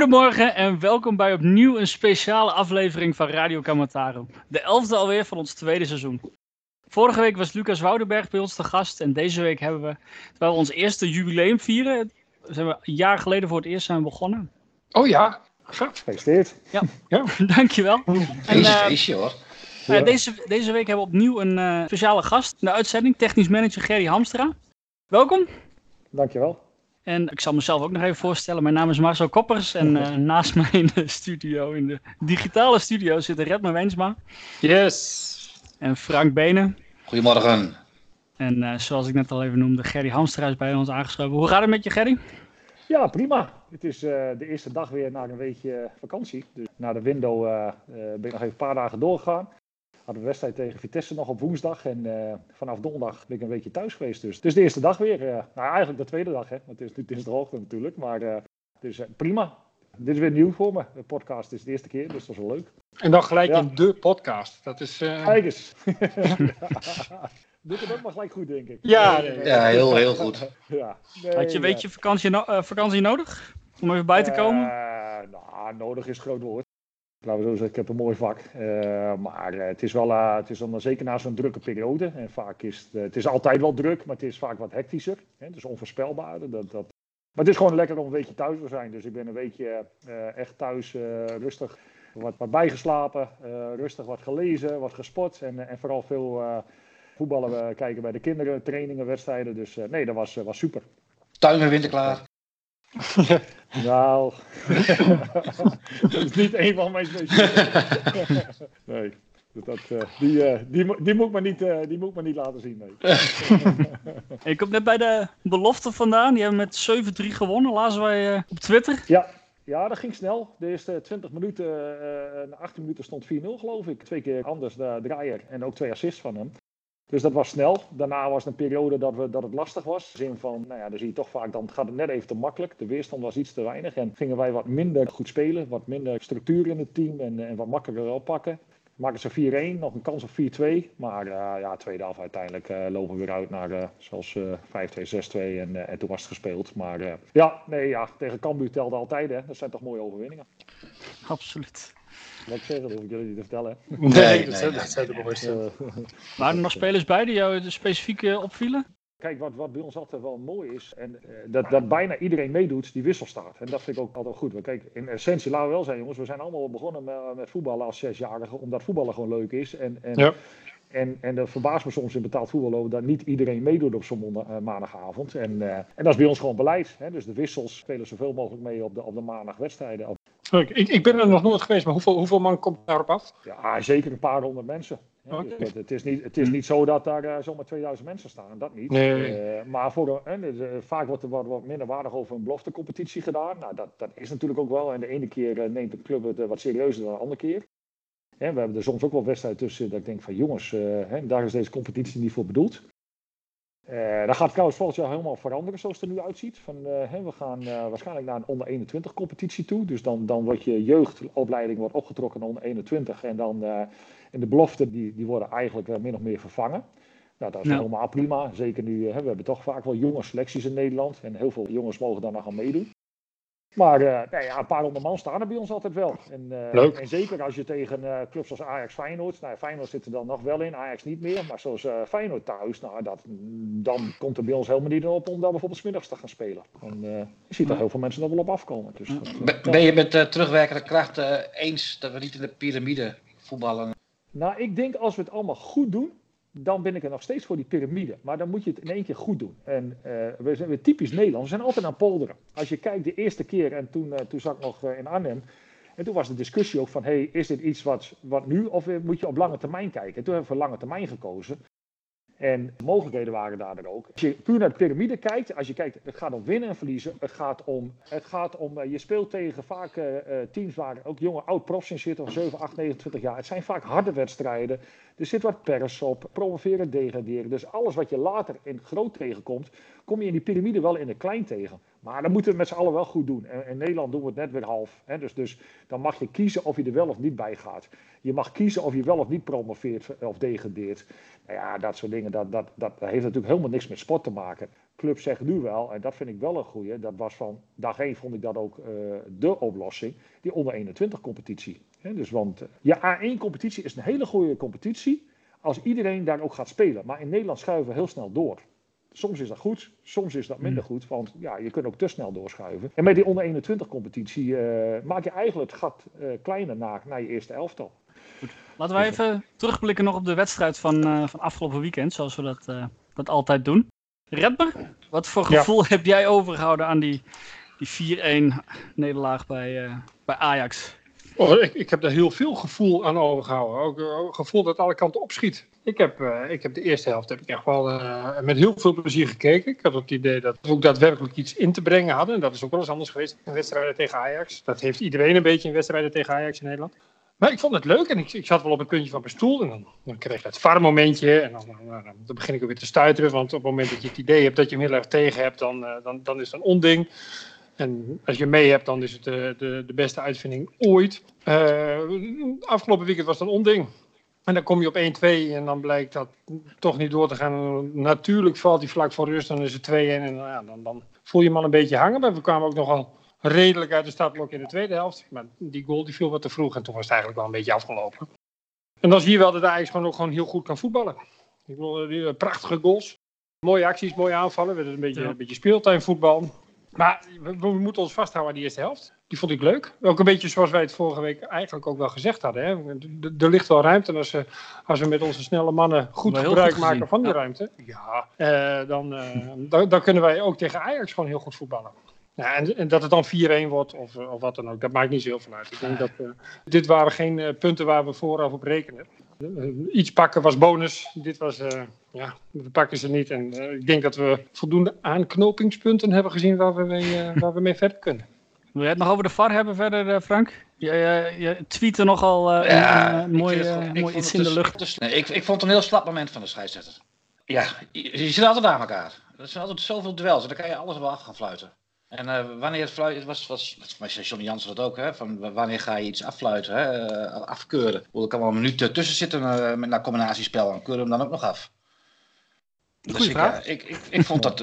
Goedemorgen en welkom bij opnieuw een speciale aflevering van Radio Kamataro. De 11e alweer van ons tweede seizoen. Vorige week was Lucas Woudenberg bij ons te gast en deze week hebben we, terwijl we ons eerste jubileum vieren, zijn we een jaar geleden voor het eerst zijn begonnen. Oh ja, gaaf. Gefeliciteerd. Ja. Dankjewel. Feestje hoor. Deze week hebben we opnieuw een speciale gast in de uitzending, technisch manager Gerry Hamstra. Welkom. Dankjewel. En ik zal mezelf ook nog even voorstellen. Mijn naam is Marcel Koppers en naast mij in de studio, in de digitale studio, zit Redmer Wensma. Yes. En Frank Benen. Goedemorgen. En zoals ik net al even noemde, Gerry Hamstra is bij ons aangeschoven. Hoe gaat het met je, Gerry? Ja, prima. Het is de eerste dag weer na een weekje vakantie. Dus na de window ben ik nog even een paar dagen doorgegaan. Hadden we wedstrijd tegen Vitesse nog op woensdag. En vanaf donderdag ben ik een weekje thuis geweest. Dus het is de eerste dag weer. Nou, eigenlijk de tweede dag, hè. Want het is dinsdagochtend natuurlijk. Maar het is prima. Dit is weer nieuw voor me. De podcast is de eerste keer, dus dat is wel leuk. En dan gelijk in de podcast. Dat is... Kijk eens. Doet het ook maar gelijk goed, denk ik. Ja, heel goed. Ja. Had je een weekje vakantie nodig? Om even bij te komen? Nou, nodig is groot woord. Laten we zo zeggen, ik heb een mooi vak. Maar het is wel, het is dan zeker na zo'n drukke periode. En vaak is het is altijd wel druk, maar het is vaak wat hectischer. Hè? Het is onvoorspelbaarder. Maar het is gewoon lekker om een weekje thuis te zijn. Dus ik ben een weekje echt thuis rustig. Wat bijgeslapen, rustig wat gelezen, wat gesport. En vooral veel voetballen kijken bij de kinderen, trainingen, wedstrijden. Dus nee, dat was super. Tuin en winterklaar. Nou, dat is niet een van mijn specialismen. Nee, die moet ik maar niet laten zien. Nee. Ik kom net bij de belofte vandaan. Die hebben met 7-3 gewonnen, lazen wij op Twitter. Ja, dat ging snel. De eerste 20 minuten, na 18 minuten stond 4-0 geloof ik. 2 keer Anders de draaier en ook 2 assists van hem. Dus dat was snel. Daarna was het een periode dat het lastig was. In de zin van, nou ja, dan zie je toch vaak, dan gaat het net even te makkelijk. De weerstand was iets te weinig. En gingen wij wat minder goed spelen. Wat minder structuur in het team en wat makkelijker oppakken. Maakten ze 4-1, nog een kans op 4-2. Maar tweede half uiteindelijk lopen we weer uit naar zoals 5-2, 6-2 en toen was het gespeeld. Maar tegen Cambuur telde altijd, hè. Dat zijn toch mooie overwinningen. Absoluut. Wat ik zeggen, dat hoef ik jullie niet te vertellen. Nee, dat zijn er bewust. Waren er nog spelers bij die jou specifiek opvielen? Kijk, wat bij ons altijd wel mooi is, en dat bijna iedereen meedoet die wissel staat. En dat vind ik ook altijd goed. Want kijk, in essentie, laten we wel zijn jongens, we zijn allemaal begonnen met voetballen als 6-jarigen, omdat voetballen gewoon leuk is. En dat verbaast me soms in betaald voetbal dat niet iedereen meedoet op zo'n maandagavond. En dat is bij ons gewoon beleid. Hè? Dus de wissels spelen zoveel mogelijk mee op de maandagwedstrijden. Ik ben er nog nooit geweest, maar hoeveel man komt daarop af? Ja, zeker een paar honderd mensen. Okay. Dus het is niet zo dat daar zomaar 2000 mensen staan, dat niet. Nee. Maar vaak wordt er wat minder waardig over een beloftecompetitie gedaan. Nou, dat is natuurlijk ook wel. En de ene keer neemt de club het wat serieuzer dan de andere keer. We hebben er soms ook wel wedstrijden tussen dat ik denk van jongens, daar is deze competitie niet voor bedoeld. Dat gaat trouwens volgend jaar helemaal veranderen zoals het er nu uitziet. We gaan waarschijnlijk naar een onder 21 competitie toe. Dus dan wordt je jeugdopleiding opgetrokken naar onder 21. En dan in de beloften die worden eigenlijk min of meer vervangen. Nou, dat is helemaal prima. Zeker nu, we hebben toch vaak wel jonge selecties in Nederland. En heel veel jongens mogen daar nog aan meedoen. Maar een paar honderd man staan er bij ons altijd wel. En zeker als je tegen clubs als Ajax, Feyenoord. Nou, Feyenoord zit er dan nog wel in, Ajax niet meer. Maar zoals Feyenoord thuis, dan komt er bij ons helemaal niet op om daar bijvoorbeeld 's middags te gaan spelen. En je ziet er heel veel mensen er wel op afkomen. Dus ben je met terugwerkende kracht eens dat we niet in de piramide voetballen? Nou, ik denk als we het allemaal goed doen, dan ben ik er nog steeds voor die piramide. Maar dan moet je het in één keer goed doen. En we zijn weer typisch Nederland. We zijn altijd aan polderen. Als je kijkt de eerste keer, en toen zat ik nog in Arnhem. En toen was de discussie ook van, is dit iets wat nu of moet je op lange termijn kijken? En toen hebben we voor lange termijn gekozen. En de mogelijkheden waren daar er ook. Als je puur naar de piramide kijkt, als je kijkt, het gaat om winnen en verliezen. Het gaat om je speelt tegen vaak teams waar ook jonge oud-profs in zitten, van 7, 8, 29 jaar. Het zijn vaak harde wedstrijden. Er zit wat pers op, promoveren, degraderen. Dus alles wat je later in groot tegenkomt, kom je in die piramide wel in de klein tegen. Maar dan moeten we het met z'n allen wel goed doen. En in Nederland doen we het net weer half. Hè? Dus dan mag je kiezen of je er wel of niet bij gaat. Je mag kiezen of je wel of niet promoveert of degradeert. Nou ja, dat soort dingen, dat heeft natuurlijk helemaal niks met sport te maken. clubs zeggen nu wel, en dat vind ik wel een goeie, dat was van dag 1 vond ik dat ook de oplossing, die onder 21 competitie. Dus want je A1 competitie is een hele goede competitie als iedereen daar ook gaat spelen. Maar in Nederland schuiven we heel snel door. Soms is dat goed, soms is dat minder goed, want ja, je kunt ook te snel doorschuiven. En met die onder 21 competitie maak je eigenlijk het gat kleiner naar je eerste elftal. Goed. Laten we even terugblikken nog op de wedstrijd van afgelopen weekend, zoals we dat altijd doen. Redmer, wat voor gevoel heb jij overgehouden aan die 4-1 nederlaag bij Ajax? Oh, ik heb daar heel veel gevoel aan overgehouden. Ook gevoel dat alle kanten opschiet. Ik heb de eerste helft echt wel met heel veel plezier gekeken. Ik had het idee dat we ook daadwerkelijk iets in te brengen hadden. En dat is ook wel eens anders geweest in wedstrijden tegen Ajax. Dat heeft iedereen een beetje in wedstrijden tegen Ajax in Nederland. Maar ik vond het leuk en ik zat wel op het puntje van mijn stoel. En dan kreeg ik het VAR-momentje. En dan begin ik ook weer te stuiteren. Want op het moment dat je het idee hebt dat je hem heel erg tegen hebt, dan is het een onding. En als je mee hebt, dan is het de beste uitvinding ooit. Afgelopen weekend was het een onding. En dan kom je op 1-2 en dan blijkt dat toch niet door te gaan. Natuurlijk valt hij vlak voor rust, dan is het 2-1. En dan voel je hem al een beetje hangen. Maar we kwamen ook nogal redelijk uit de startblok in de tweede helft. Maar die goal die viel wat te vroeg en toen was het eigenlijk wel een beetje afgelopen. En dan zie je wel dat Ajax gewoon heel goed kan voetballen. Ik bedoel, prachtige goals. Mooie acties, mooie aanvallen. We hebben een beetje speeltuinvoetbal. Maar we moeten ons vasthouden aan die eerste helft. Die vond ik leuk. Ook een beetje zoals wij het vorige week eigenlijk ook wel gezegd hadden. Hè? Er ligt wel ruimte. En als we met onze snelle mannen goed gebruik maken van die ruimte. Ja, dan kunnen wij ook tegen Ajax gewoon heel goed voetballen. Ja, en dat het dan 4-1 wordt of wat dan ook. Dat maakt niet zo heel veel uit. Ik denk dat dit waren geen punten waar we vooraf op rekenden. Iets pakken was bonus. Dit was, we pakken ze niet. En ik denk dat we voldoende aanknopingspunten hebben gezien waar we mee verder kunnen. Wil jij het nog over de VAR hebben verder, Frank? Je tweette nogal een mooi iets in de lucht. Nee, ik vond het een heel slap moment van de scheidsrechter. Ja, je zit altijd aan elkaar. Er zijn altijd zoveel duels. En dan kan je alles wel af gaan fluiten. En wanneer het fluiten, was Johnny Jansen dat ook, hè? Van wanneer ga je iets affluiten, hè? Afkeuren. Er kan wel een minuut tussen zitten met een combinatiespel en keuren hem dan ook nog af. Goeie vraag. Ik vond dat,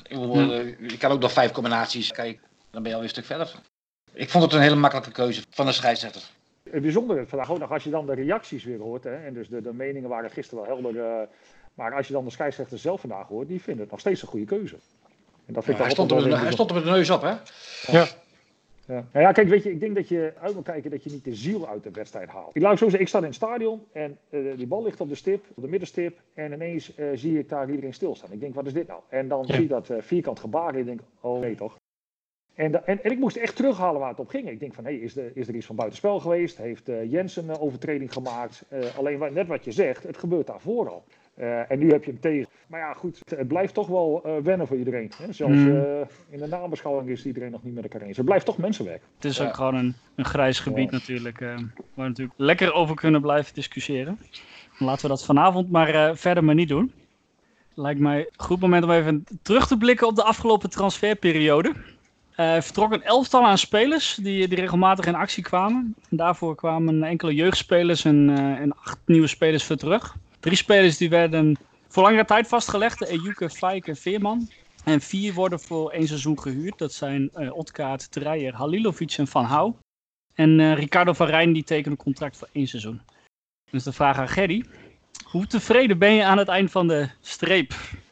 je kan ook nog 5 combinaties, kijk, dan ben je alweer een stuk verder. Ik vond het een hele makkelijke keuze van de scheidsrechter. Het bijzondere vandaag ook nog, als je dan de reacties weer hoort, hè, en dus de meningen waren gisteren wel helder, maar als je dan de scheidsrechter zelf vandaag hoort, die vinden het nog steeds een goede keuze. En dat vind ik hij stond er met de neus op, hè? Ja. Ja. Nou ja, kijk, weet je, ik denk dat je uit moet kijken dat je niet de ziel uit de wedstrijd haalt. Laat ik zo zeggen, ik sta in het stadion en die bal ligt op de stip, op de middenstip. En ineens zie ik daar iedereen stilstaan. Ik denk, wat is dit nou? En dan zie je dat vierkant gebaar en ik denk, oh nee toch. En ik moest echt terughalen waar het op ging. Ik denk van, is er iets van buitenspel geweest? Heeft Jensen een overtreding gemaakt? Alleen net wat je zegt, het gebeurt daarvoor al. En nu heb je hem tegen. Maar ja, goed, het blijft toch wel wennen voor iedereen. Hè? Zelfs in de nabeschouwing is iedereen nog niet met elkaar eens. Het blijft toch mensenwerk. Het is ook gewoon een grijs gebied natuurlijk. Waar we natuurlijk lekker over kunnen blijven discussiëren. Laten we dat vanavond maar verder maar niet doen. Lijkt mij een goed moment om even terug te blikken op de afgelopen transferperiode. Vertrok een elftal aan spelers die regelmatig in actie kwamen. En daarvoor kwamen enkele jeugdspelers en 8 nieuwe spelers voor terug. 3 spelers die werden voor langere tijd vastgelegd. Ejuke, Fijk en Veerman. En 4 worden voor 1 seizoen gehuurd. Dat zijn Otkaart, Dreyer, Halilovic en Van Houw. En Ricardo van Rijn die tekent een contract voor 1 seizoen. Dus de vraag aan Gerry. Hoe tevreden ben je aan het eind van de streep?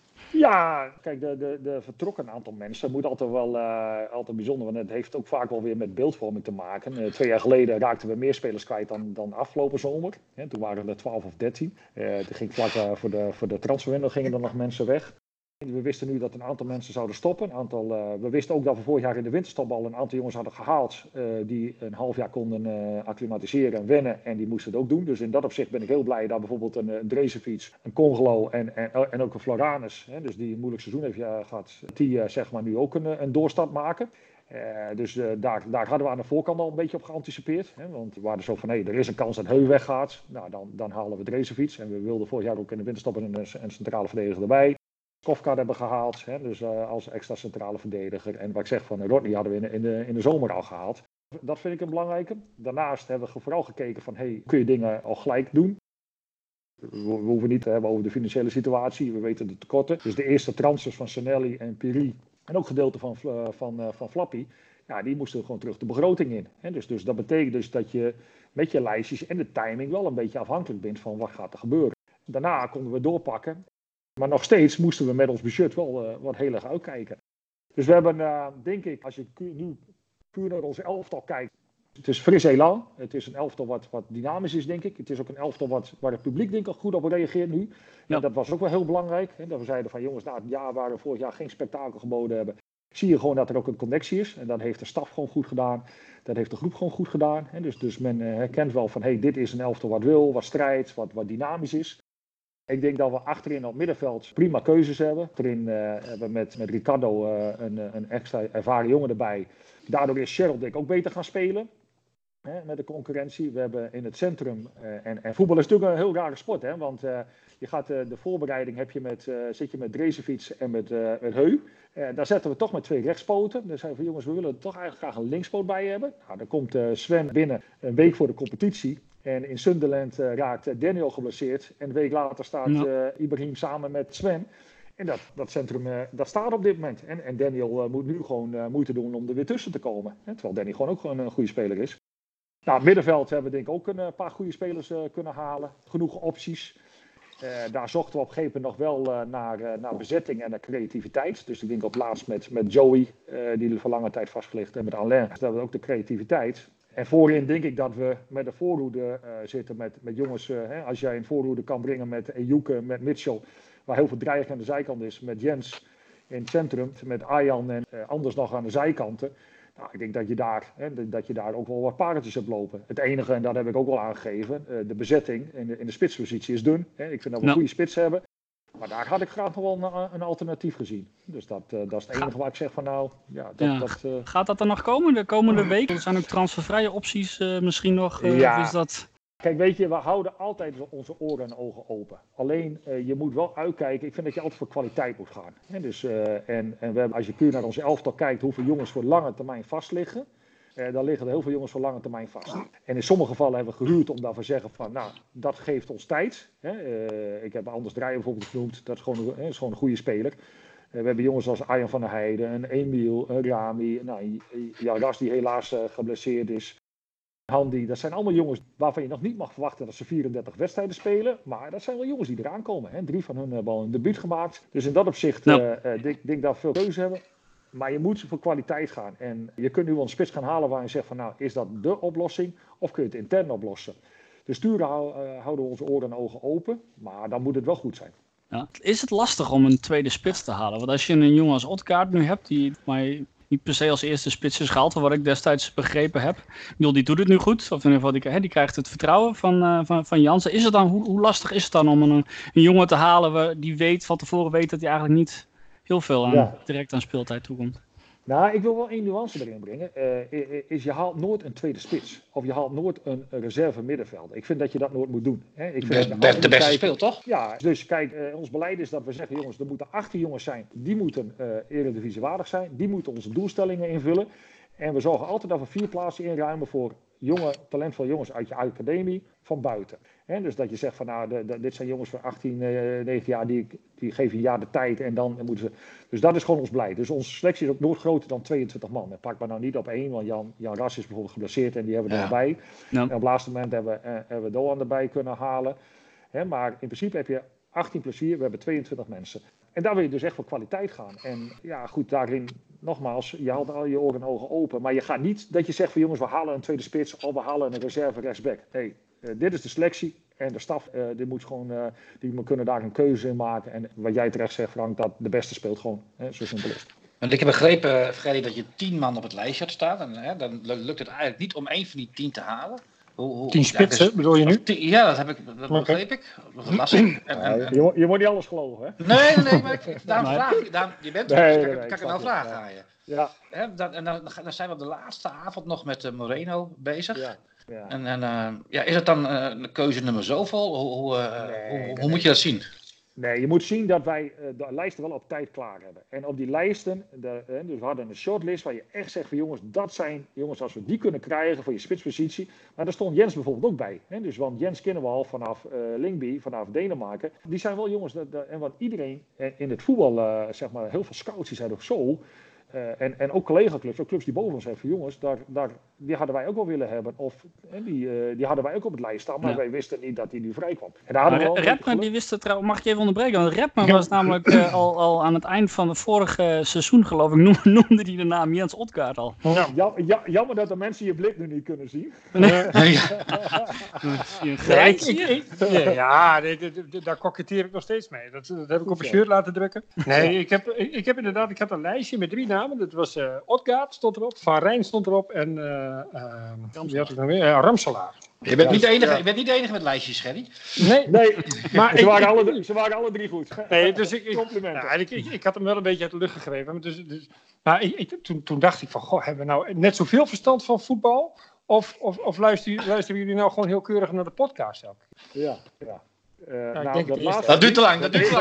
Ja, kijk, de vertrokken aantal mensen moet altijd wel altijd bijzonder. Want het heeft ook vaak wel weer met beeldvorming te maken. 2 jaar geleden raakten we meer spelers kwijt dan afgelopen zomer. Toen waren er 12 of 13. Toen ging vlak voor de transferwindow gingen er nog mensen weg. We wisten nu dat een aantal mensen zouden stoppen. We wisten ook dat we vorig jaar in de winterstop al een aantal jongens hadden gehaald. Die een half jaar konden acclimatiseren en wennen. En die moesten het ook doen. Dus in dat opzicht ben ik heel blij dat bijvoorbeeld een Drezefiets, een Congolo en ook een Floranus. Dus die een moeilijk seizoen heeft gehad. Die zeg maar nu ook een doorstart maken. Dus daar hadden we aan de voorkant al een beetje op geanticipeerd. Want we waren zo van, er is een kans dat Heu weggaat. Nou, dan halen we Drezefiets. En we wilden vorig jaar ook in de winterstop een centrale verdediger erbij. Kofka hebben gehaald, dus als extra centrale verdediger. En wat ik zeg van Rodney hadden we in de zomer al gehaald. Dat vind ik een belangrijke. Daarnaast hebben we vooral gekeken van, kun je dingen al gelijk doen? We hoeven niet te hebben over de financiële situatie. We weten de tekorten. Dus de eerste transfers van Sanelli en Piri en ook gedeelte van Flappy, ja, die moesten gewoon terug de begroting in. Hè? Dus dat betekent dus dat je met je lijstjes en de timing wel een beetje afhankelijk bent van wat gaat er gebeuren. Daarna konden we doorpakken. Maar nog steeds moesten we met ons budget wel wat heel erg uitkijken. Dus we hebben, denk ik, als je nu puur naar ons elftal kijkt. Het is fris elan. Het is een elftal wat dynamisch is, denk ik. Het is ook een elftal waar het publiek, denk ik, goed op reageert nu. Ja. En dat was ook wel heel belangrijk. Hè? Dat we zeiden van jongens, na het jaar waar we vorig jaar geen spektakel geboden hebben, zie je gewoon dat er ook een connectie is. En dat heeft de staf gewoon goed gedaan. Dat heeft de groep gewoon goed gedaan. Hè? Dus men herkent wel van, dit is een elftal wat wil, wat strijdt, wat dynamisch is. Ik denk dat we achterin op het middenveld prima keuzes hebben. Achterin hebben we met Ricardo een extra ervaren jongen erbij. Daardoor is Cheryl, denk ik, ook beter gaan spelen. Met de concurrentie. We hebben in het centrum. En voetbal is natuurlijk een heel rare sport. Hè? Want je gaat de voorbereiding zit je met Drezefiets en met Heu. Daar zetten we toch met 2 rechtspoten. Dan zeiden we van jongens, we willen er toch eigenlijk graag een linkspoot bij hebben. Nou, dan komt Sven binnen een week voor de competitie. En in Sunderland raakt Daniel geblesseerd. En een week later staat Ibrahim samen met Sven. En dat centrum dat staat op dit moment. En Daniel moet nu gewoon moeite doen om er weer tussen te komen. Terwijl Danny gewoon ook een goede speler is. Nou, het middenveld hebben we denk ik ook een paar goede spelers kunnen halen. Genoeg opties. Daar zochten we op een gegeven moment nog wel naar bezetting en naar creativiteit. Dus ik denk op laatst met Joey, die er voor lange tijd vastgelegd. En met Alain, dat hebben we ook de creativiteit. En voorin denk ik dat we met de voorhoede zitten met jongens. Als jij een voorhoede kan brengen met Ejuke, met Mitchell, waar heel veel dreiging aan de zijkant is. Met Jens in het centrum, met Arjan en anders nog aan de zijkanten. Nou, ik denk dat je daar ook wel wat pareltjes hebt lopen. Het enige, en dat heb ik ook wel aangegeven, de bezetting in de spitspositie is dun. Ik vind dat we een goede spits hebben. Maar daar had ik graag nog wel een alternatief gezien. Dus dat is het enige waar ik zeg van nou... Gaat dat er nog komen de komende week? Er zijn ook transfervrije opties misschien nog. Is dat... Kijk, weet je, we houden altijd onze oren en ogen open. Alleen, je moet wel uitkijken. Ik vind dat je altijd voor kwaliteit moet gaan. En we hebben, als je puur naar ons elftal kijkt, hoeveel jongens voor lange termijn vast liggen. Dan liggen er heel veel jongens voor lange termijn vast. En in sommige gevallen hebben we gehuurd om daarvoor te zeggen van, nou, dat geeft ons tijd. Ik heb Anders Draaien bijvoorbeeld genoemd. Dat is gewoon een goede speler. We hebben jongens als Arjan van der Heijden, een Emiel, een Rami. Nou, Ras die helaas geblesseerd is. Handy, dat zijn allemaal jongens waarvan je nog niet mag verwachten dat ze 34 wedstrijden spelen. Maar dat zijn wel jongens die eraan komen. 3 van hun hebben al een debuut gemaakt. Dus in dat opzicht denk ik dat we veel keuze hebben. Maar je moet voor kwaliteit gaan. En je kunt nu wel een spits gaan halen waar je zegt van nou, is dat de oplossing? Of kun je het intern oplossen? Dus sturen houden we onze oren en ogen open. Maar dan moet het wel goed zijn. Ja. Is het lastig om een tweede spits te halen? Want als je een jongen als Odgaard nu hebt, die niet per se als eerste spits is gehaald, wat ik destijds begrepen heb. Die doet het nu goed. Of in ieder geval, die krijgt het vertrouwen van Jansen. Is het dan, hoe lastig is het dan om een jongen te halen die van tevoren weet dat hij eigenlijk niet heel veel direct aan speeltijd toekomt? Nou, ik wil wel 1 nuance erin brengen. Je haalt nooit een tweede spits. Of je haalt nooit een reserve middenvelder. Ik vind dat je dat nooit moet doen. De beste speelt, toch? Ja, dus kijk, ons beleid is dat we zeggen, jongens, er moeten 18 jongens zijn. Die moeten eredivisie waardig zijn. Die moeten onze doelstellingen invullen. En we zorgen altijd dat we 4 plaatsen inruimen voor jonge, talentvolle jongens uit je academie van buiten. Dus dat je zegt van nou, dit zijn jongens van 18, 19 jaar, die geven een jaar de tijd en dan moeten ze... Dus dat is gewoon ons beleid. Dus onze selectie is ook nooit groter dan 22 man. En pak maar nou niet op 1, want Jan Ras is bijvoorbeeld geblesseerd en die hebben we er nog bij. Ja. En op het laatste moment hebben we Doan erbij kunnen halen. Maar in principe heb je 18 + 4, we hebben 22 mensen. En daar wil je dus echt voor kwaliteit gaan. En ja, goed, daarin nogmaals, je houdt al je oren en ogen open. Maar je gaat niet dat je zegt van jongens, we halen een tweede spits of we halen een reserve rechtsback. Nee, dit is de selectie en de staf, die kunnen daar een keuze in maken. En wat jij terecht zegt, Frank, dat de beste speelt gewoon. Zo simpel is het. Want ik heb begrepen, Freddy, dat je 10 man op het lijstje had staan. En dan lukt het eigenlijk niet om 1 van die 10 te halen. 10 spitsen, bedoel je nu? Ja, dat begreep ik. Dat was lastig. Je moet niet alles geloven, hè? Nee, maar daarom vraag ik. Je bent er, kan ik er nou vragen aan je. Ja. En dan zijn we op de laatste avond nog met Moreno bezig. Ja. En is het dan een keuze nummer zoveel? Hoe moet je dat zien? Nee, je moet zien dat wij de lijsten wel op tijd klaar hebben. En op die lijsten, dus we hadden een shortlist waar je echt zegt van jongens, dat zijn jongens als we die kunnen krijgen voor je spitspositie. Maar daar stond Jens bijvoorbeeld ook bij. Hè? Dus want Jens kennen we al vanaf Lyngby, vanaf Denemarken. Die zijn wel jongens, en wat iedereen in het voetbal, zeg maar, heel veel scouts die zeiden ook zo. En ook collega-clubs, ook clubs die boven ons hebben van jongens, die hadden wij ook wel willen hebben. Of die hadden wij ook op het lijst staan, maar wij wisten niet dat die nu vrij kwam. En daar hadden we Redman, die wist het trouwens, mag ik je even onderbreken? Want Redman was namelijk al aan het eind van het vorige seizoen, geloof ik, noemde hij de naam Jens Odgaard al. Jammer dat de mensen je blik nu niet kunnen zien. Daar koketteer ik nog steeds mee. Dat heb ik op een shirt laten drukken. Nee, ik heb inderdaad, ik had een lijstje met 3 namen. Dat was Odgaard stond erop, Van Rijn stond erop en wie had ik nog weer? Ramselaar. Je bent niet de enige met lijstjes, Gerry. Nee, maar ze waren alle 3 goed. Nee, dus complimenten. Ik had hem wel een beetje uit de lucht gegeven. Maar toen dacht ik van, goh, hebben we nou net zoveel verstand van voetbal? Of luisteren jullie nou gewoon heel keurig naar de podcast? Ja. Dat duurt te lang.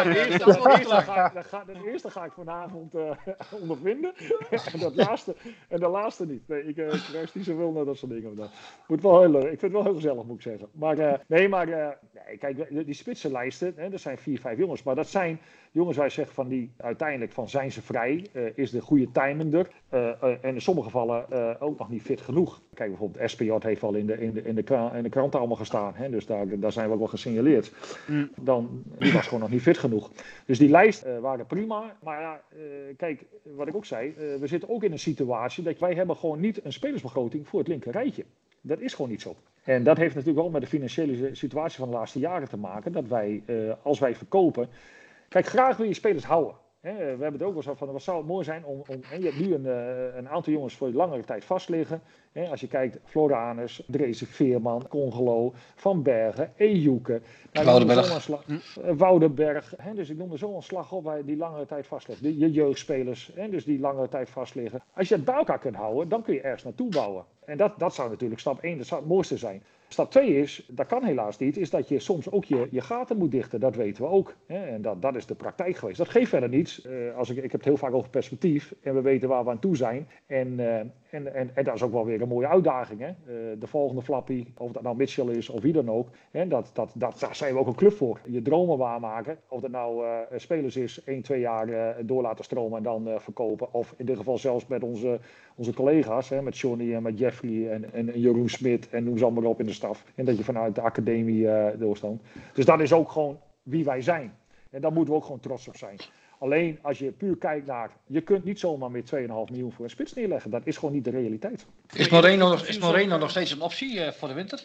De eerste ga ik vanavond ondervinden. en de laatste niet. Nee, ik krijg niet zoveel naar dat soort dingen. Moet wel heel leuk. Ik vind het wel heel gezellig, moet ik zeggen. Maar kijk, die spitsenlijsten, er zijn 4, 5 jongens. Maar dat zijn jongens waar je zegt van die uiteindelijk van zijn ze vrij? Is de goede timing er? En in sommige gevallen ook nog niet fit genoeg. Kijk, bijvoorbeeld SPJ heeft wel in de krant allemaal gestaan. Hè? Dus daar zijn we ook wel gesignaleerd. Die was gewoon nog niet fit genoeg. Dus die lijst waren prima. Maar kijk, wat ik ook zei, we zitten ook in een situatie dat wij hebben gewoon niet een spelersbegroting voor het linker rijtje. Dat is gewoon niet zo. En dat heeft natuurlijk wel met de financiële situatie van de laatste jaren te maken. Dat wij, als wij verkopen... Kijk, graag wil je spelers houden. We hebben het ook wel zo van, wat zou het mooi zijn om je hebt nu een aantal jongens voor langere tijd vast liggen. Als je kijkt, Floranus, Dreesen, Veerman, Congelo, Van Bergen, Ejuke. Woudenberg. Dus ik noem er zo een slag op waar je die langere tijd vastlegt. Je jeugdspelers, dus die langere tijd vastliggen. Als je het bij elkaar kunt houden, dan kun je ergens naartoe bouwen. En dat zou natuurlijk stap 1, dat zou het mooiste zijn. Stap 2 is, dat kan helaas niet, is dat je soms ook je gaten moet dichten. Dat weten we ook. En dat is de praktijk geweest. Dat geeft verder niets. Ik heb het heel vaak over perspectief. En we weten waar we aan toe zijn. En dat is ook wel weer een mooie uitdaging. De volgende Flappy, of dat nou Mitchell is of wie dan ook. Daar zijn we ook een club voor. Je dromen waarmaken. Of dat nou spelers is, 1, 2 jaar door laten stromen en dan verkopen. Of in dit geval zelfs met onze collega's. Met Johnny en met Jeffrey en Jeroen Smit en noem ze allemaal op in de staf. En dat je vanuit de academie doorstoomt. Dus dat is ook gewoon wie wij zijn. En daar moeten we ook gewoon trots op zijn. Alleen als je puur kijkt naar... Je kunt niet zomaar met 2,5 miljoen voor een spits neerleggen. Dat is gewoon niet de realiteit. Is Moreno nog steeds een optie voor de winter?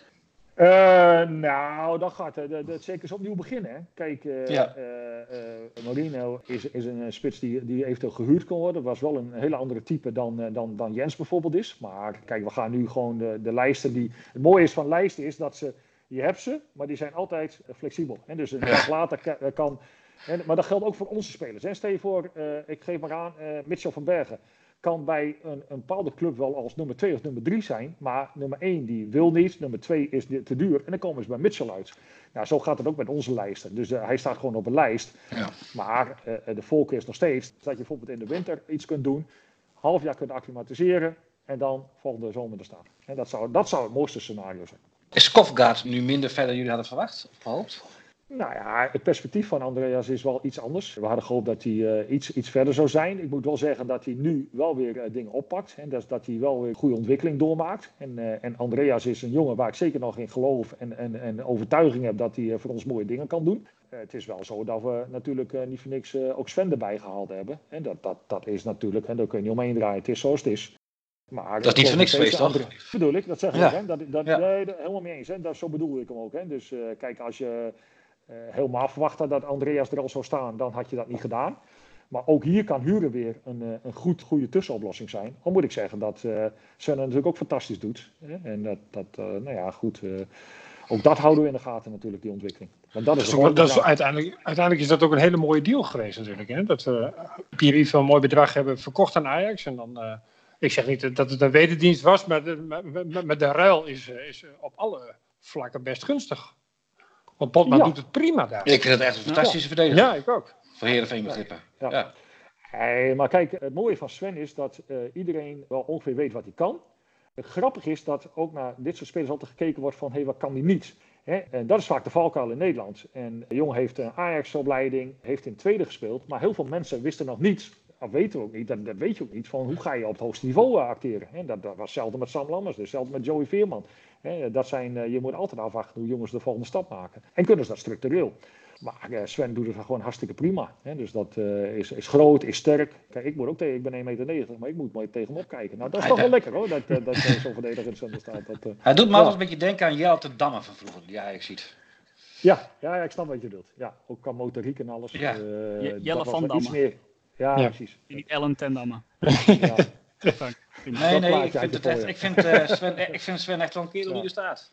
Dat gaat zeker opnieuw beginnen. Hè. Kijk, Moreno is een spits die eventueel gehuurd kon worden. Dat was wel een hele andere type dan Jens bijvoorbeeld is. Maar kijk, we gaan nu gewoon de lijsten die... Het mooie is van lijsten is dat je hebt ze, maar die zijn altijd flexibel. En dus een dag later kan... Maar dat geldt ook voor onze spelers. Hè. Stel je voor, ik geef maar aan, Mitchell van Bergen kan bij een bepaalde club wel als nummer 2 of nummer 3 zijn. Maar nummer 1 die wil niet, nummer 2 is te duur. En dan komen ze bij Mitchell uit. Nou, zo gaat het ook met onze lijsten. Dus hij staat gewoon op een lijst. Ja. Maar de voorkeur is nog steeds dat je bijvoorbeeld in de winter iets kunt doen. Half jaar kunt acclimatiseren. En dan volgende zomer er staan. En dat zou het mooiste scenario zijn. Is Kofgaard nu minder ver dan jullie hadden verwacht? Of gehoopt? Nou ja, het perspectief van Andreas is wel iets anders. We hadden gehoopt dat hij iets verder zou zijn. Ik moet wel zeggen dat hij nu wel weer dingen oppakt. En dat hij wel weer goede ontwikkeling doormaakt. En Andreas is een jongen waar ik zeker nog in geloof en overtuiging heb dat hij voor ons mooie dingen kan doen. Het is wel zo dat we natuurlijk niet voor niks ook Sven erbij gehaald hebben. En dat is natuurlijk, daar kun je niet omheen draaien. Het is zoals het is. Maar dat is niet voor niks geweest, toch? Bedoel ik, dat zeg ik ook. Hè? Nee, helemaal mee eens. Hè? Zo bedoel ik hem ook. Hè? Dus kijk, als je helemaal verwacht had dat Andreas er al zou staan, dan had je dat niet gedaan. Maar ook hier kan huren weer een goede tussenoplossing zijn. Al moet ik zeggen dat Sven natuurlijk ook fantastisch doet. Hè? En ook dat houden we in de gaten natuurlijk, die ontwikkeling. Want uiteindelijk is dat ook een hele mooie deal geweest natuurlijk. Hè? Dat we Pierre een mooi bedrag hebben verkocht aan Ajax. En dan, ik zeg niet dat het een wederdienst was, maar de ruil is op alle vlakken best gunstig. Want Potma doet het prima daar. Ik vind het echt een fantastische verdediger. Ja, ik ook. Voor Heerenveen begrippen. Ja. Hey, maar kijk, het mooie van Sven is dat iedereen wel ongeveer weet wat hij kan. Het grappige is dat ook naar dit soort spelers altijd gekeken wordt van, wat kan hij niet? En dat is vaak de valkuil in Nederland. En de jongen heeft een Ajax-opleiding, heeft in tweede gespeeld. Maar heel veel mensen wisten nog niet, of weten we ook niet, dat weet je ook niet, van hoe ga je op het hoogste niveau acteren. Dat was hetzelfde met Sam Lammers, hetzelfde met Joey Veerman. Je moet altijd afwachten hoe jongens de volgende stap maken. En kunnen ze dat structureel. Maar Sven doet het gewoon hartstikke prima. Dus dat is groot, is sterk. Kijk, ik ben 1,90 meter, maar ik moet maar tegen hem opkijken. Nou, dat is toch wel lekker hoor, dat zo'n verdediger in het centrum staat. Hij doet me altijd een beetje denken aan Jelte Damme van vroeger, die Ajax ziet. Ja, ik snap wat je bedoelt. Ja, ook qua motoriek en alles. Ja. Jelle van Damme. Ja, precies. Niet Ellen ten Damme. Ja. Nee, ik vind Sven echt wel een kerel die er staat.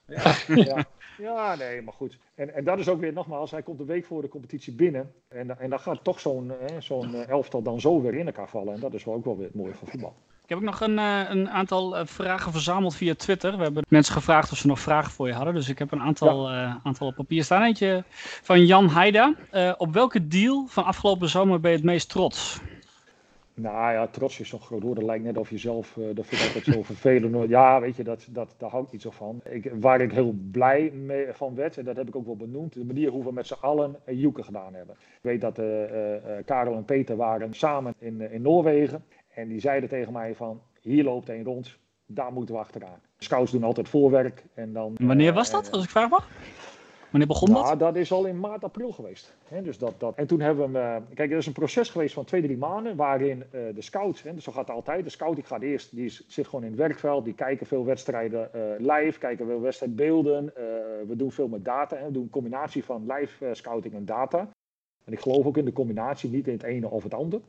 Ja, nee, maar goed. En dat is ook weer nogmaals, hij komt een week voor de competitie binnen. En dan gaat toch zo'n elftal dan zo weer in elkaar vallen. En dat is wel ook wel weer het mooie van voetbal. Ik heb ook nog een aantal vragen verzameld via Twitter. We hebben mensen gevraagd of ze nog vragen voor je hadden. Dus ik heb een aantal op papier staan. Eentje van Jan Heida. Op welke deal van afgelopen zomer ben je het meest trots? Nou ja, trots is zo'n groot woord. Dat lijkt net of je zelf, dat vind ik altijd zo vervelend. Ja, weet je, daar hou ik niet zo van. Waar ik heel blij van werd, en dat heb ik ook wel benoemd, de manier hoe we met z'n allen Joeke gedaan hebben. Ik weet dat Karel en Peter waren samen in Noorwegen. En die zeiden tegen mij van, hier loopt een rond, daar moeten we achteraan. Scouts doen altijd voorwerk. En dan, wanneer was dat, als ik vraag mag? Wanneer begon dat? Dat is al in maart, april geweest. Dus En toen hebben we kijk, er is een proces geweest van 2-3 maanden waarin de scouts, dus zo gaat het altijd, de scout zit gewoon in het werkveld, die kijken veel wedstrijden live, kijken veel wedstrijdbeelden. We doen veel met data, we doen een combinatie van live scouting en data. En ik geloof ook in de combinatie, niet in het ene of het ander.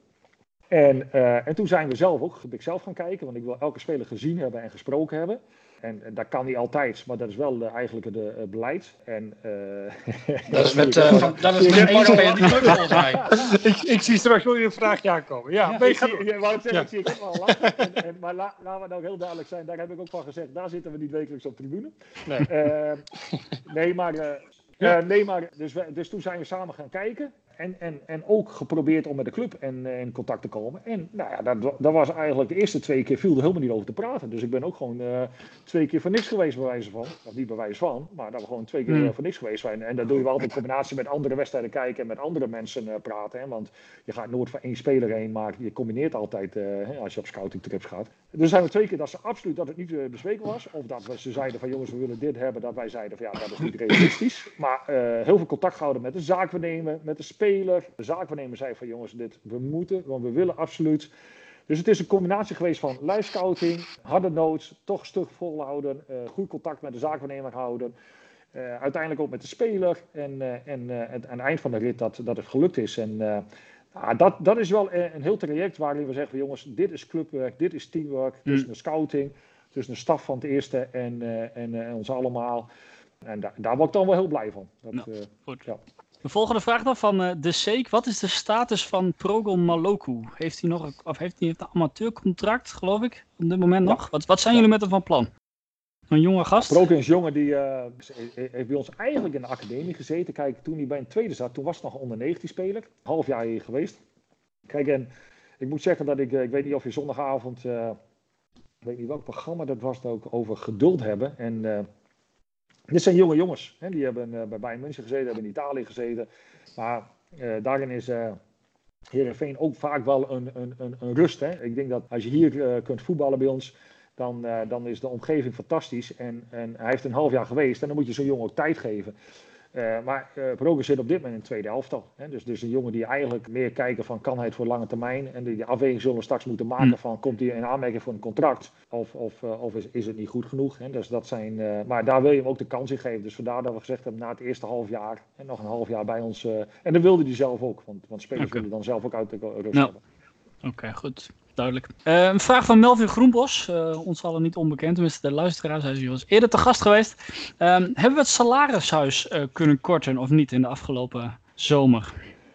En toen zijn we heb ik zelf gaan kijken, want ik wil elke speler gezien hebben en gesproken hebben. En dat kan niet altijd, maar dat is wel eigenlijk het beleid. Dat is met één speler die club volgens mij. Ik zie straks wel een vraagje aankomen. Ja, ik zie ik ook wel lachen. Maar laten we nou heel duidelijk zijn, daar heb ik ook van gezegd, daar zitten we niet wekelijks op tribune. Dus toen zijn we samen gaan kijken. En ook geprobeerd om met de club in contact te komen. En nou ja, dat was eigenlijk de eerste 2 keer viel er helemaal niet over te praten. Dus ik ben ook gewoon 2 keer voor niks geweest bij wijze van. Of niet bij wijze van, maar dat we gewoon 2 keer voor niks geweest zijn. En dat doe je wel altijd in combinatie met andere wedstrijden kijken en met andere mensen praten. Hè, want je gaat nooit voor 1 speler heen, maar je combineert altijd als je op scouting trips gaat. Dus zijn we 2 keer dat het niet bespreken was. Of dat ze zeiden van jongens, we willen dit hebben. Dat wij zeiden van ja, dat is niet realistisch. Maar heel veel contact gehouden met de zaakwaarnemer, met de speler. De zaakwaarnemer zei van jongens, we moeten, want we willen absoluut. Dus het is een combinatie geweest van live scouting, harde nood, toch stug volhouden, goed contact met de zaakwaarnemer houden. Uiteindelijk ook met de speler en aan het eind van de rit dat het gelukt is. En dat is wel een heel traject waarin we zeggen van jongens, dit is clubwerk, dit is teamwork, tussen de scouting, tussen de staf van het eerste en ons allemaal. En daar word ik dan wel heel blij van. Goed. Ja. De volgende vraag dan van De Seek. Wat is de status van Progel Maloku? Heeft hij een amateurcontract, geloof ik, op dit moment nog? Wat zijn jullie met hem van plan? Een jonge gast? Progel is een jongen die heeft bij ons eigenlijk in de academie gezeten. Kijk, toen hij bij een tweede zat, toen was het nog onder 19 speler. Een half jaar hier geweest. Kijk, en ik moet zeggen dat ik weet niet of je zondagavond, ik weet niet welk programma dat was, dat ook over geduld hebben. En dit zijn jonge jongens, die hebben bij Bayern München gezeten, hebben in Italië gezeten. Maar daarin is Heerenveen ook vaak wel een rust. Hè. Ik denk dat als je hier kunt voetballen bij ons, dan is de omgeving fantastisch. En hij heeft een half jaar geweest en dan moet je zo'n jongen ook tijd geven. Maar Progel zit op dit moment in het tweede elftal. Dus een jongen die eigenlijk meer kijken van kan hij het voor lange termijn. En die afweging zullen we straks moeten maken van komt hij in aanmerking voor een contract. Of is het niet goed genoeg. Dus dat zijn, maar daar wil je hem ook de kans in geven. Dus vandaar dat we gezegd hebben na het eerste half jaar en nog een half jaar bij ons. En dat wilde hij zelf ook. Want spelers willen dan zelf ook uit de rust hebben. Oké, goed. Duidelijk. Een vraag van Melvin Groenbos. Ons allen niet onbekend, tenminste de luisteraars. Hij is hier eens eerder te gast geweest. Hebben we het salarishuis kunnen korten of niet in de afgelopen zomer?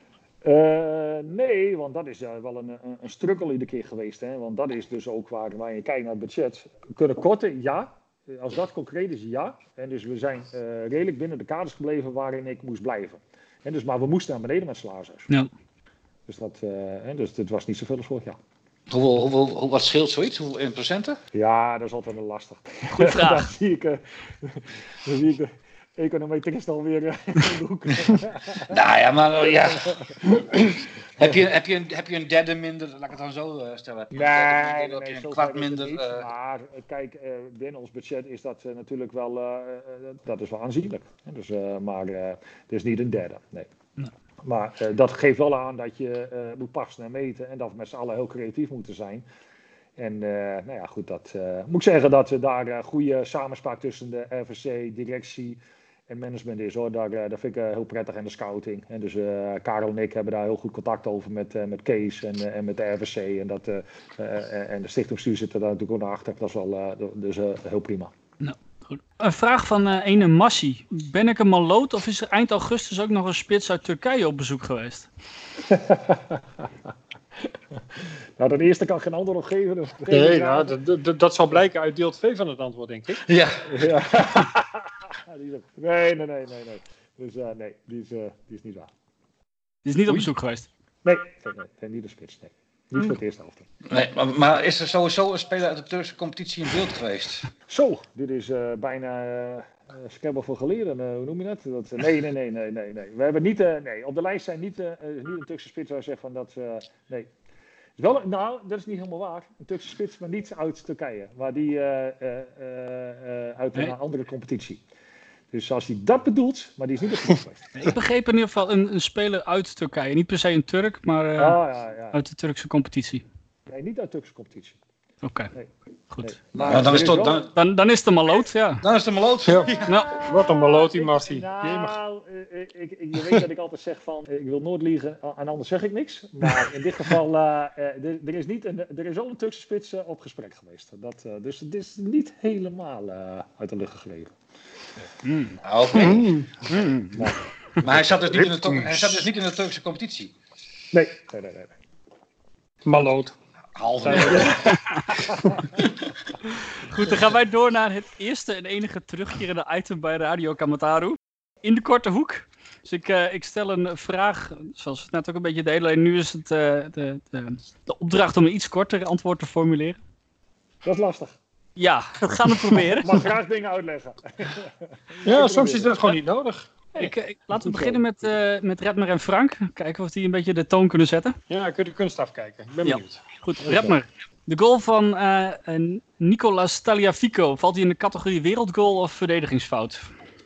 Nee, want dat is wel een struggle iedere keer geweest. Hè? Want dat is dus ook waar je kijkt naar het budget. Kunnen korten, ja. als dat concreet is, ja. En dus we zijn redelijk binnen de kaders gebleven waarin ik moest blijven. En dus, maar we moesten naar beneden met Slazers. Ja. Dus dit was niet zoveel als vorig jaar. Wat scheelt zoiets? Hoeveel in procenten? Ja, dat is altijd een lastig. Goeie vraag. Dan zie ik de econometrist alweer in de hoek. Nou ja, maar ja. heb je een derde minder, laat ik het dan zo stellen? Heb je een kwart minder? Niet, maar kijk, binnen ons budget is dat natuurlijk wel, dat is wel aanzienlijk. Dus, maar het is niet een derde, nee. Maar dat geeft wel aan dat je moet passen en meten en dat we met z'n allen heel creatief moeten zijn. En nou ja, goed, dat moet ik zeggen dat daar goede samenspraak tussen de RVC, directie en management is hoor. Daar vind ik heel prettig en de scouting. En dus Karel en ik hebben daar heel goed contact over met Kees en met de RVC. En de stichtingsbestuur zit er daar natuurlijk ook naar achter. Dat is wel dus heel prima. Nou, goed. Een vraag van ene Massi. Ben ik een maloot of is er eind augustus ook nog een spits uit Turkije op bezoek geweest? Nou, ten eerste kan ik geen antwoord op geven. Nee, nou, dat zal blijken uit deel 2 van het antwoord, denk ik. Ja. Nee. Dus nee, die is niet waar. Die is niet op bezoek geweest? Nee, niet de spits. Nee. Niet voor het eerste helft. Nee, maar is er sowieso een speler uit de Turkse competitie in beeld geweest? Zo, dit is bijna scrabble voor geleerden. Hoe noem je dat? Nee. We hebben niet, op de lijst zijn niet een Turkse spits waar je zegt van dat, nee. Wel, nou, dat is niet helemaal waar. Een Turkse spits, maar niet uit Turkije. Maar die uit een andere competitie. Dus als hij dat bedoelt, maar die is niet op geweest. Ik begreep in ieder geval een speler uit Turkije. Niet per se een Turk, maar uit de Turkse competitie. Nee, niet uit de Turkse competitie. Oké, goed. Nee. Maar Dan is het een maloot, ja. Dan is het een maloot. Ja. Nou, Wat een maloot die Massie. Nou, je weet dat ik altijd zeg van, ik wil nooit liegen en anders zeg ik niks. Maar in dit geval, er is wel een Turkse spits op gesprek geweest. Dus het is niet helemaal uit de lucht gegrepen. Oké. Maar hij zat dus niet in de Turkse competitie? Nee. Maloot. Halve. goed, dan gaan wij door naar het eerste en enige terugkerende item bij Radio Kamataru. In de korte hoek. Dus ik stel een vraag, zoals we het net ook een beetje deden. Alleen nu is het de opdracht om een iets korter antwoord te formuleren. Dat is lastig. Ja, dat gaan we proberen. Mag graag dingen uitleggen. Ja, soms is dat gewoon niet nodig. Laten we beginnen met Redmer en Frank. Kijken of die een beetje de toon kunnen zetten. Ja, kun je de kunst afkijken. Ik ben benieuwd. Goed, Redmer. De goal van Nicolas Tagliafico, valt hij in de categorie wereldgoal of verdedigingsfout?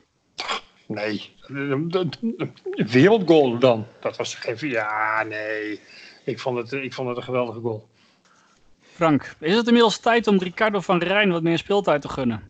Nee. Wereldgoal dan. Dat was geen... Ja, nee. Ik vond het een geweldige goal. Frank, is het inmiddels tijd om Ricardo van Rijn wat meer speeltijd te gunnen?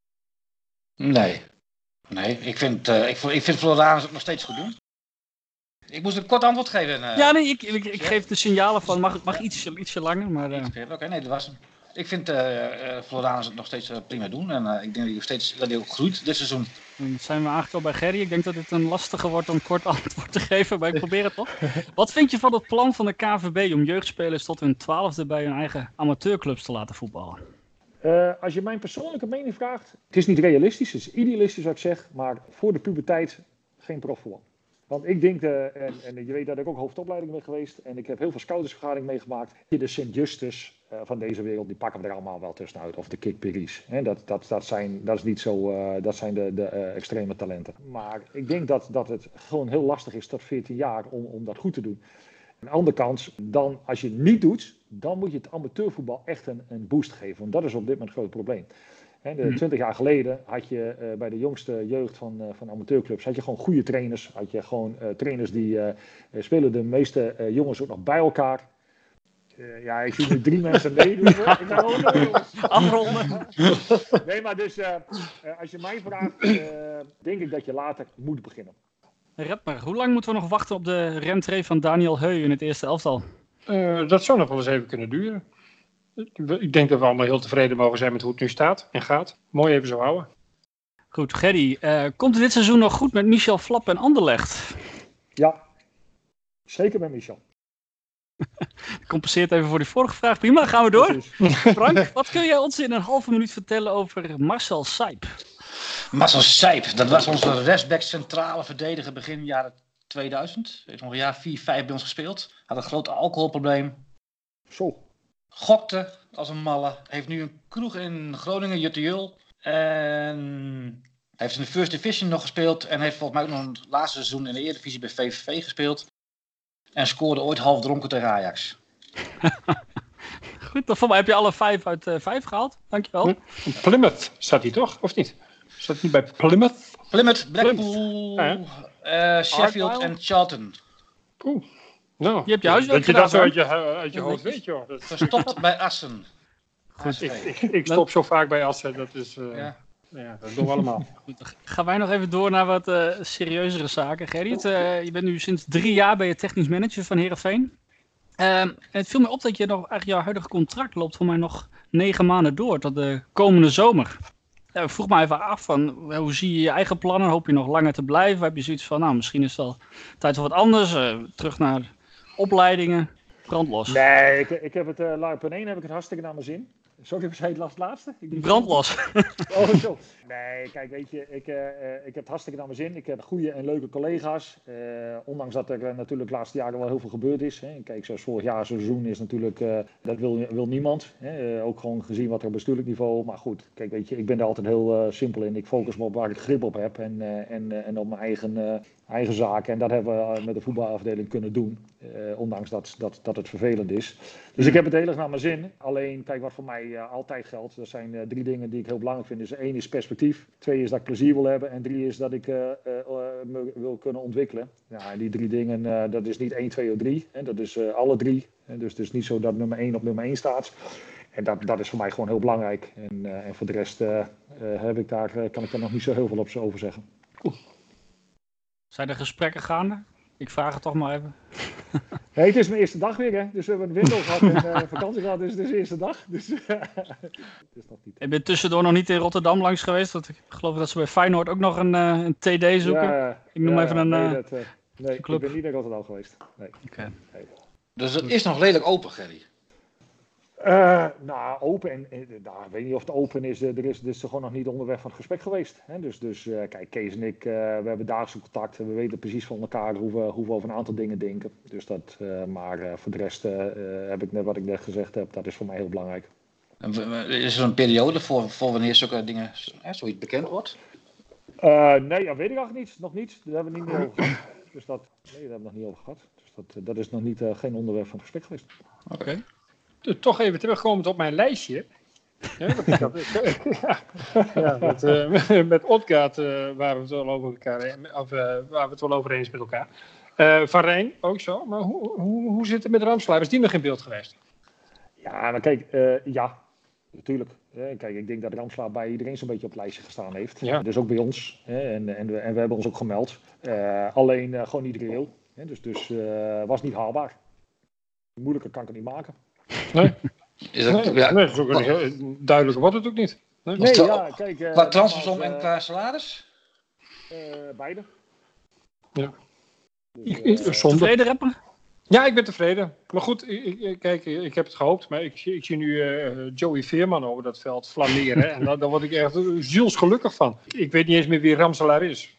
Nee, ik vind Florianus het nog steeds goed doen. Ik moest een kort antwoord geven. Ja, nee, ik geef de signalen van mag ietsje langer. Maar, Oké, nee, dat was hem. Ik vind Florianus het nog steeds prima doen. En ik denk dat hij ook groeit dit seizoen. Dan zijn we eigenlijk al bij Gerry. Ik denk dat het een lastige wordt om kort antwoord te geven, maar ik probeer het toch. Wat vind je van het plan van de KNVB om jeugdspelers tot hun 12e bij hun eigen amateurclubs te laten voetballen? Als je mijn persoonlijke mening vraagt, het is niet realistisch, het is idealistisch wat ik zeg, maar voor de puberteit geen profvoetbal. Want ik denk, en je weet dat ik ook hoofdopleiding ben geweest en ik heb heel veel scoutersvergaderingen meegemaakt. De Sint-Justus van deze wereld, die pakken we er allemaal wel tussenuit. Of de Kikperies. Dat zijn de extreme talenten. Maar ik denk dat het gewoon heel lastig is tot 14 jaar om dat goed te doen. Aan de andere kant, dan als je het niet doet, dan moet je het amateurvoetbal echt een boost geven. Want dat is op dit moment een groot probleem. 20 jaar geleden had je bij de jongste jeugd van amateurclubs had je gewoon goede trainers. Had je gewoon trainers die spelen de meeste jongens ook nog bij elkaar. Ja, ik zie nu 3 mensen meedoen. Ik ga ook nog jongens. Afronden. Nee, maar dus als je mij vraagt, denk ik dat je later moet beginnen. Redmer, hoe lang moeten we nog wachten op de rentree van Daniel Heu in het eerste elftal? Dat zou nog wel eens even kunnen duren. Ik denk dat we allemaal heel tevreden mogen zijn met hoe het nu staat en gaat. Mooi even zo houden. Goed, Gerry. Komt het dit seizoen nog goed met Michel Flap en Anderlecht? Ja, zeker met Michel. compenseert even voor die vorige vraag. Prima, gaan we door. Precies. Frank, wat kun jij ons in een halve minuut vertellen over Marcel Sijp? Marcel Sijp, dat was onze rechtsback centrale verdediger begin jaren 2000. Heeft nog een jaar 4-5 bij ons gespeeld. Had een groot alcoholprobleem. Zo. Gokte als een malle. Heeft nu een kroeg in Groningen, Juttejeul. En heeft in de First Division nog gespeeld. En heeft volgens mij ook nog een laatste seizoen in de Eredivisie bij VVV gespeeld. En scoorde ooit half dronken tegen Ajax. Goed, dan voor mij heb je alle 5 uit 5 gehaald. Dankjewel. Plymouth staat hij toch, of niet? Staat hij niet bij Plymouth? Plymouth, Blackpool, Sheffield Argyle. en Charlton. Oeh. Nou, Je hebt je huiswerk dat je dat zo gedaan, uit je hoofd weet, joh. Dat, Verstopt bij Assen. ik stop zo vaak bij Assen, dat is... Ja. Ja, dat doen we allemaal. Goed, dan gaan wij nog even door naar wat serieuzere zaken. Gerrit, je bent nu sinds 3 jaar bij je technisch manager van Heerenveen. En het viel mij op dat je nog eigenlijk jouw huidige contract loopt voor mij nog 9 maanden door tot de komende zomer. Ik vroeg me even af van hoe zie je je eigen plannen? Hoop je nog langer te blijven? Heb je zoiets van, nou misschien is het wel tijd voor wat anders? Terug naar opleidingen? Brandlos. Nee, ik heb het punt 1 heb ik het hartstikke naar mijn zin. Sorry, was hij het laatste? Brandlos. Oh, zo. Nee, kijk, weet je, ik heb het hartstikke naar mijn zin. Ik heb goede en leuke collega's. Ondanks dat er natuurlijk de laatste jaren wel heel veel gebeurd is. Hè. Kijk, zoals vorig jaar zo'n seizoen is natuurlijk, dat wil niemand. Hè. Ook gewoon gezien wat er op bestuurlijk niveau. Maar goed, kijk, weet je, ik ben daar altijd heel simpel in. Ik focus me op waar ik grip op heb en op mijn eigen zaken. En dat hebben we met de voetbalafdeling kunnen doen. Ondanks dat het vervelend is. Dus ik heb het heel erg naar mijn zin. Alleen, kijk, wat voor mij altijd geldt. Dat zijn 3 dingen die ik heel belangrijk vind. Dus 1 is perspectief. 2 is dat ik plezier wil hebben. En 3 is dat ik me wil kunnen ontwikkelen. Ja, en die 3 dingen, dat is niet 1, 2 of 3. Hè. Dat is alle 3. Dus het is niet zo dat nummer 1 op nummer 1 staat. En dat is voor mij gewoon heel belangrijk. En voor de rest kan ik daar nog niet zo heel veel over zeggen. Zijn er gesprekken gaande? Ik vraag het toch maar even. Nee, het is mijn eerste dag weer, hè. Dus we hebben een window gehad en vakantie gehad, dus het is de eerste dag. Dus, het is nog niet. Ik ben tussendoor nog niet in Rotterdam langs geweest. Want ik geloof dat ze bij Feyenoord ook nog een TD zoeken. Ja, Ik noem even een nee, club. ik ben niet in Rotterdam geweest. Nee. Okay. Nee. Dus het is nog redelijk open, Gerry. Nou, open en ik weet niet of het open is. Er is gewoon nog niet onderweg van het gesprek geweest. Hè? Dus kijk, Kees en ik, we hebben dagelijks contact. We weten precies van elkaar hoe we over een aantal dingen denken. Dus dat, maar voor de rest heb ik net wat ik net gezegd heb. Dat is voor mij heel belangrijk. Is er een periode voor wanneer zulke dingen, zoiets bekend wordt? Nee, dat weet ik eigenlijk niet. Nog niet. Daar hebben we niet meer over gehad. Dus daar hebben we nog niet over gehad. Dus dat is nog niet, geen onderwerp van het gesprek geweest. Oké. Toch even terugkomend op mijn lijstje. Ja, want ik had, met Odgaard waren we het wel over elkaar, waren we het wel over eens met elkaar. Van Rijn ook zo. Maar hoe zit het met Ramslaar? Is die nog in beeld geweest? Ja, maar kijk, ja, natuurlijk. Kijk, ik denk dat Ramslaar bij iedereen zo'n beetje op het lijstje gestaan heeft. Ja. Dus ook bij ons. En we hebben ons ook gemeld. Alleen gewoon niet reëel. Dus was niet haalbaar. Moeilijker kan ik het niet maken. Nee. Is dat, Nee, ja, nee, dat is ook een heel duidelijker wordt het ook niet. Nee. Nee, tra- ja, kijk. qua transfersom nogmaals, en qua salaris? beide. Ja. Dus, Zonde. Tevreden rapper? Ja, ik ben tevreden. Maar goed, kijk, ik heb het gehoopt. Maar ik zie nu Joey Veerman over dat veld flaneren. En daar word ik echt zielsgelukkig van. Ik weet niet eens meer wie Ramselaar is.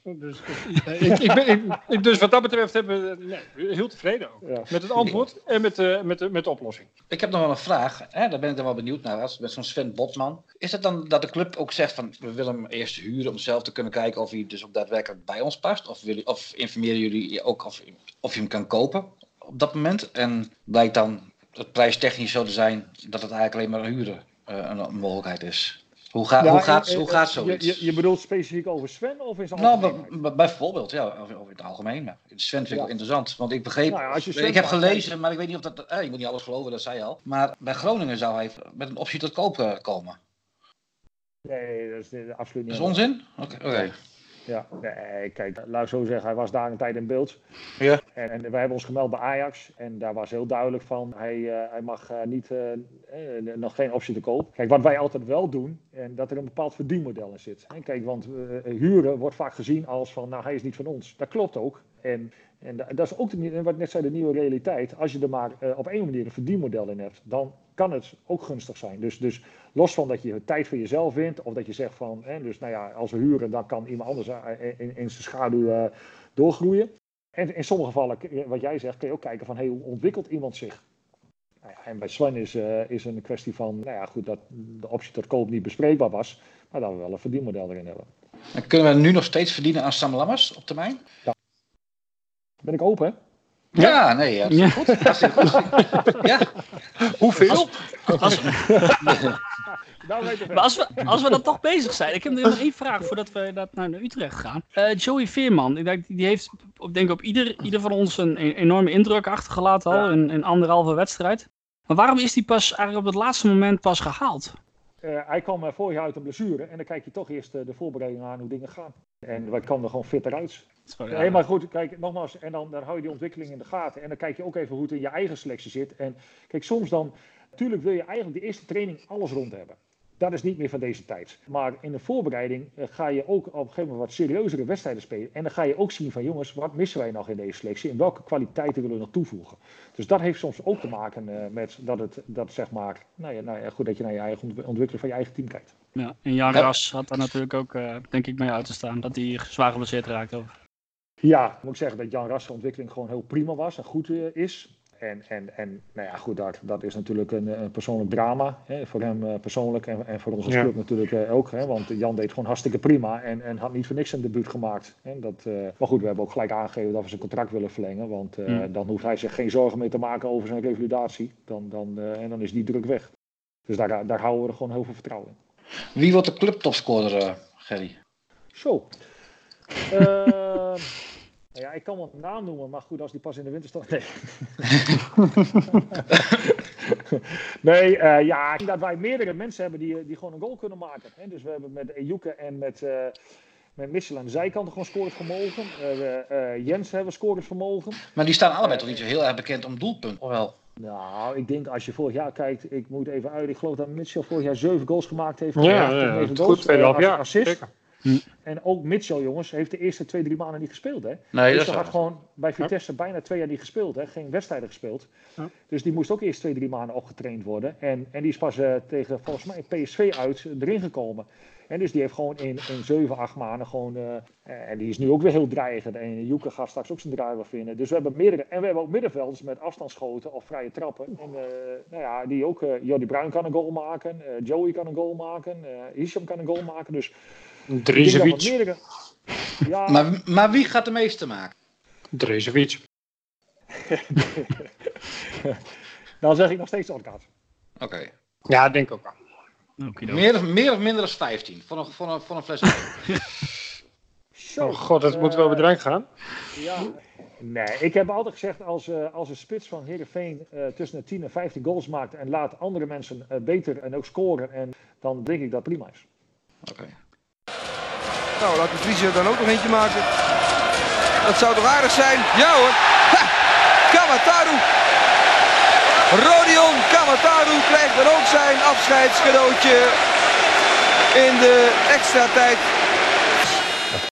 Dus wat dat betreft hebben we heel tevreden ook. Ja. Met het antwoord en met de oplossing. Ik heb nog wel een vraag, hè? Daar ben ik dan wel benieuwd naar, met zo'n Sven Botman. Is het dan dat de club ook zegt van, we willen hem eerst huren om zelf te kunnen kijken of hij dus ook daadwerkelijk bij ons past? Of informeren jullie ook of je hem kan kopen op dat moment? En blijkt dan het prijstechnisch zo te zijn dat het eigenlijk alleen maar huren een mogelijkheid is? Hoe gaat zoiets? Je bedoelt specifiek over Sven of is het Nou, algemeen? bijvoorbeeld, ja, over in het algemeen. Maar Sven vind ik wel interessant, want ik begreep, Nou ja, als je Sven ik heb gaat gelezen, maar ik weet niet of dat, je moet niet alles geloven, dat zei je al. Maar bij Groningen zou hij met een optie tot koop komen. Nee, dat is absoluut Dat niet. is onzin? Oké. Ja, nee, kijk, laat ik zo zeggen, hij was daar een tijd in beeld. Ja. En wij hebben ons gemeld bij Ajax. En daar was heel duidelijk van, hij mag nog geen optie te koop. Kijk, wat wij altijd wel doen, en dat er een bepaald verdienmodel in zit. Kijk, want huren wordt vaak gezien als van, nou, hij is niet van ons. Dat klopt ook. En dat is ook wat ik net zei, de nieuwe realiteit. Als je er maar op één manier een verdienmodel in hebt, dan kan het ook gunstig zijn. Dus los van dat je tijd voor jezelf wint, of dat je zegt van, dus nou ja, als we huren, dan kan iemand anders in zijn schaduw doorgroeien. En in sommige gevallen, wat jij zegt, kun je ook kijken van, hoe ontwikkelt iemand zich? Nou ja, en bij Sven is een kwestie van, nou ja, goed, dat de optie tot koop niet bespreekbaar was, maar dat we wel een verdienmodel erin hebben. En kunnen we nu nog steeds verdienen aan Sam Lammers op termijn? Ja. Ben ik open, hè? Ja, nee, ja. Ja. Goed. Ja. Hoeveel? Maar als we dan toch bezig zijn, ik heb nog één vraag voordat we naar Utrecht gaan. Joey Veerman, die heeft denk ik op ieder van ons een enorme indruk achtergelaten al in anderhalve wedstrijd. Maar waarom is die pas eigenlijk op het laatste moment pas gehaald? Hij kwam vorig jaar uit een blessure en dan kijk je toch eerst de voorbereiding aan hoe dingen gaan. En wij kwamen er gewoon fit eruit. Nee, maar goed, kijk, nogmaals, en dan hou je die ontwikkeling in de gaten. En dan kijk je ook even hoe het in je eigen selectie zit. En kijk, soms dan, natuurlijk wil je eigenlijk de eerste training alles rond hebben. Dat is niet meer van deze tijd. Maar in de voorbereiding ga je ook op een gegeven moment wat serieuzere wedstrijden spelen. En dan ga je ook zien van jongens, wat missen wij nog in deze selectie? En welke kwaliteiten willen we nog toevoegen? Dus dat heeft soms ook te maken met dat zeg maar, nou ja, goed dat je naar je eigen ontwikkeling van je eigen team kijkt. Ja, en Jan Ras had daar natuurlijk ook, denk ik, mee uit te staan. Dat hij zwaar geblesseerd raakt over. Ja, moet ik zeggen dat Jan Ras' ontwikkeling gewoon heel prima was en goed is. En nou ja, goed, dat is natuurlijk een persoonlijk drama. Hè, voor hem persoonlijk en voor ons als club natuurlijk ook. Hè, want Jan deed gewoon hartstikke prima en had niet voor niks een debuut gemaakt. Hè, maar goed, we hebben ook gelijk aangegeven dat we zijn contract willen verlengen. Want dan hoeft hij zich geen zorgen meer te maken over zijn revalidatie. En dan is die druk weg. Dus daar houden we er gewoon heel veel vertrouwen in. Wie wordt de clubtopscorer, Gerry? Zo. Ja, ik kan wel een naam noemen, maar goed, als die pas in de winterstop... Nee. Ik denk dat wij meerdere mensen hebben die gewoon een goal kunnen maken. Hè? Dus we hebben met Ejuke en met Mitchell aan de zijkant gewoon scorevermogen. Jens hebben scorevermogen. Maar die staan allebei toch niet zo heel erg bekend om doelpunt, of wel? Nou, ik denk als je vorig jaar kijkt, ik moet even uit, ik geloof dat Mitchell vorig jaar 7 goals gemaakt heeft. Ja, goed, 2,5 jaar. Assist. Zeker. En ook Mitchell, jongens, heeft de eerste 2-3 maanden niet gespeeld. Hè? Nee, dus dat had gewoon bij Vitesse bijna 2 jaar niet gespeeld. Hè? Geen wedstrijden gespeeld. Ja. Dus die moest ook eerst 2-3 maanden opgetraind worden. En die is pas tegen, volgens mij, PSV uit erin gekomen. En dus die heeft gewoon in 7, 8 maanden gewoon... en die is nu ook weer heel dreigend. En Joeke gaat straks ook zijn draai wel vinden. Dus we hebben meerdere... En we hebben ook middenvelders met afstandsschoten of vrije trappen. En die ook... Jordi Bruin kan een goal maken. Joey kan een goal maken. Hisham kan een goal maken. Dus... Drezevic. Ja. Maar wie gaat de meeste maken? Drezevic. Dan zeg ik nog steeds Odgaard. Oké. Ja, denk ik ook wel. Meer of minder dan 15 voor een fles wijn. Oh god, dat moet wel bedrank gaan. Ja. Nee, ik heb altijd gezegd als een spits van Heerenveen tussen de 10 en 15 goals maakt en laat andere mensen beter en ook scoren, en dan denk ik dat prima is. Oké. Nou, laat de Vries er dan ook nog eentje maken. Dat zou toch aardig zijn? Ja hoor. Ha! Kamataru. Rodion Kamataru krijgt dan ook zijn afscheidscadeautje in de extra tijd.